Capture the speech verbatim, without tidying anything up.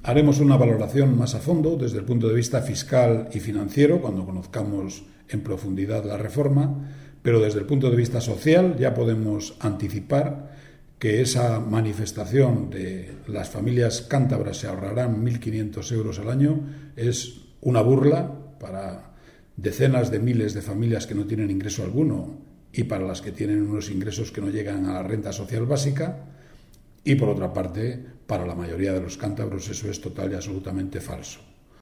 Haremos una valoración más a fondo desde el punto de vista fiscal y financiero cuando conozcamos en profundidad la reforma, pero desde el punto de vista social ya podemos anticipar que esa manifestación de las familias cántabras se ahorrarán mil quinientos euros al año es una burla para decenas de miles de familias que no tienen ingreso alguno y para las que tienen unos ingresos que no llegan a la renta social básica, y por otra parte, para la mayoría de los cántabros eso es total y absolutamente falso.